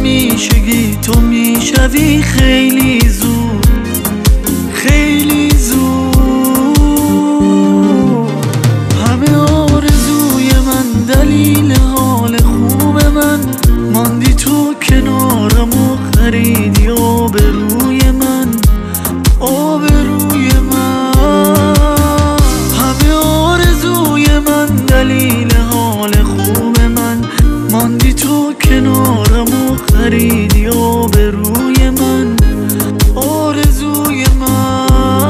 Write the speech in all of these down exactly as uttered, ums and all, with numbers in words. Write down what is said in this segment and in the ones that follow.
همیشگی تو میشوی خیلی زود، خیلی زود. همه آرزوی من، دلیل حال خوب من، ماندی تو کنارم و خریدی آبروی من، آبروی من. همه آرزوی من، دلیل حال خوب من، ماندی تو کنارم و خریدی آبروی من، آرزوی من.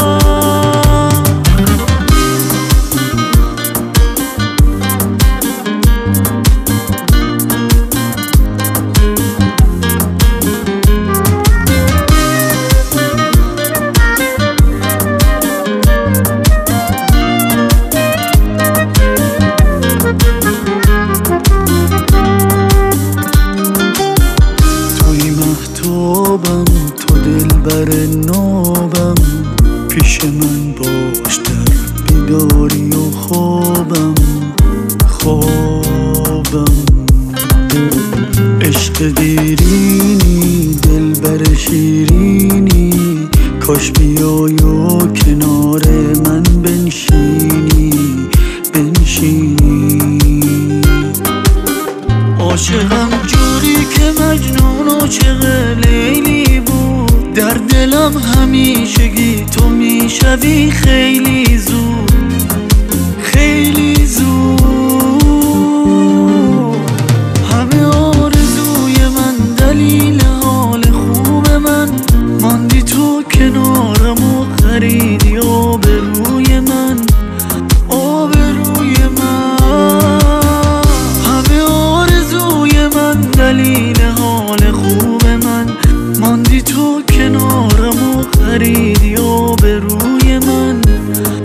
تو دلبر نابم، پیش من باش در بیداری و خوابم، خوابم. عشق دیرینی، دلبر شیرینی، کاش بیای و کنار من بنشینی، بنشینی. عاشقم جوری که مجنون عاشق لیلی بود، در دلم همیشگی تو میشوی خیلی زود، خیلی زود. همه آرزوی من، دلیل حال خوب من، ماندی تو کنارم و خریدی آبروی من، آبروی من. همه آرزوی من، دلیل حال خوب من، ماندی تو کنارم و خریدی آبروی من،